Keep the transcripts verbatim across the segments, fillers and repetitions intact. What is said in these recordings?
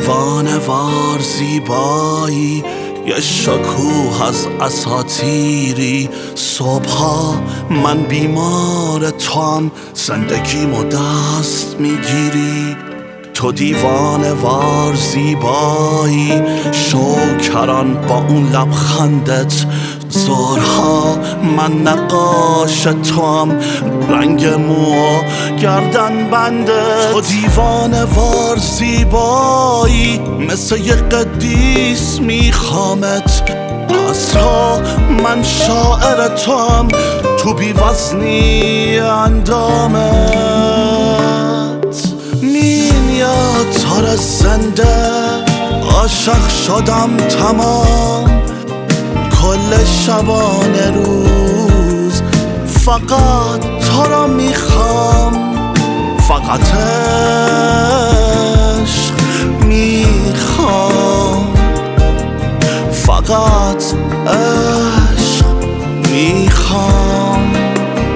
دیوانه وار زیبایی، یه شکوه از اساطیری. صبحا من بیمار توام، زندگیمو دست میگیری. تو دیوانه وار زیبایی، شوکران با اون لبخندت. زورها من نقاش توام، رنگ مو گردن بنده. تو دیوانه وار زیبایی، مثل یه قدیس میخوامت. از تو من شاعر توام، تو بیوزنی اندامت. میاد تار زنده، عاشق شدم تمام. کل شبانه روز فقط تو را میخوام. فقط عشق میخوام، فقط عشق میخوام.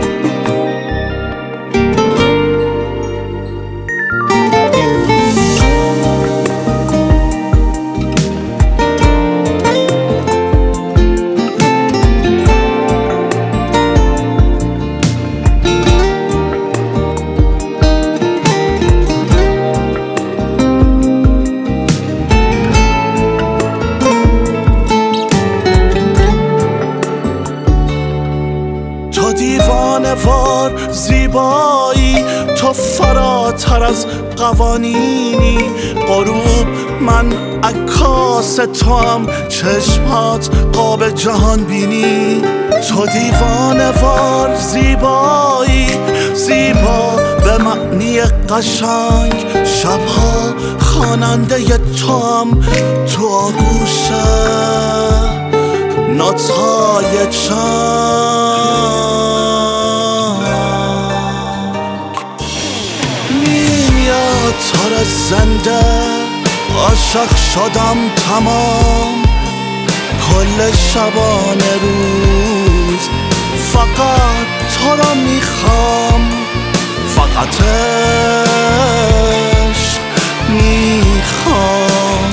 تو دیوانه وار زیبایی، تو فراتر از قوانینی. غروب من عکاس توام، چشمات قاب جهان بینی. تو دیوانه وار زیبایی، زیبا به معنی قشنگ. شبها خواننده توام، تو آغوش نوت‌های چنگ. میاد تار زنده، عاشق شدم تمام. کل شبانه روز فقط تو را میخوام. فقط عشق میخوام.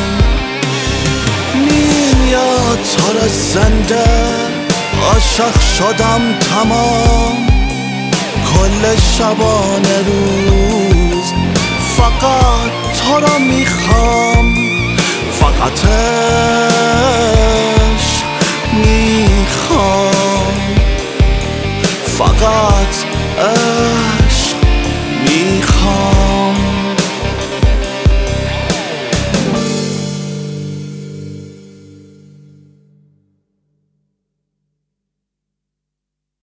میاد تار زنده، عاشق شدم تمام. کل شبانه روز فقط تو را میخوام. فقط